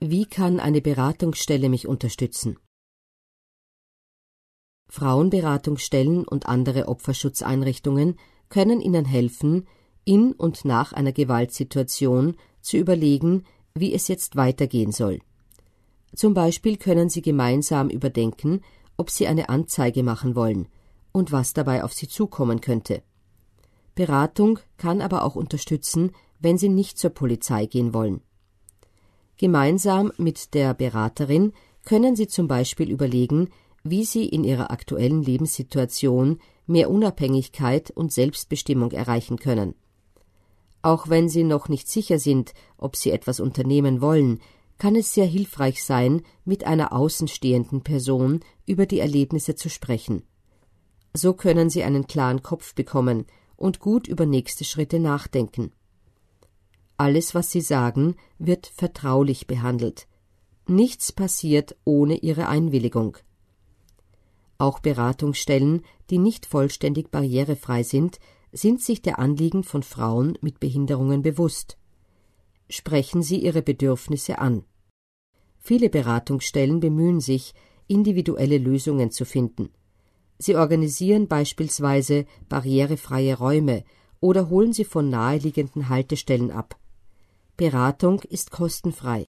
Wie kann eine Beratungsstelle mich unterstützen? Frauenberatungsstellen und andere Opferschutzeinrichtungen können Ihnen helfen, in und nach einer Gewaltsituation zu überlegen, wie es jetzt weitergehen soll. Zum Beispiel können Sie gemeinsam überdenken, ob Sie eine Anzeige machen wollen und was dabei auf Sie zukommen könnte. Beratung kann aber auch unterstützen, wenn Sie nicht zur Polizei gehen wollen. Gemeinsam mit der Beraterin können Sie zum Beispiel überlegen, wie Sie in Ihrer aktuellen Lebenssituation mehr Unabhängigkeit und Selbstbestimmung erreichen können. Auch wenn Sie noch nicht sicher sind, ob Sie etwas unternehmen wollen, kann es sehr hilfreich sein, mit einer außenstehenden Person über die Erlebnisse zu sprechen. So können Sie einen klaren Kopf bekommen und gut über nächste Schritte nachdenken. Alles, was Sie sagen, wird vertraulich behandelt. Nichts passiert ohne Ihre Einwilligung. Auch Beratungsstellen, die nicht vollständig barrierefrei sind sich der Anliegen von Frauen mit Behinderungen bewusst. Sprechen Sie Ihre Bedürfnisse an. Viele Beratungsstellen bemühen sich, individuelle Lösungen zu finden. Sie organisieren beispielsweise barrierefreie Räume oder holen sie von naheliegenden Haltestellen ab. Beratung ist kostenfrei.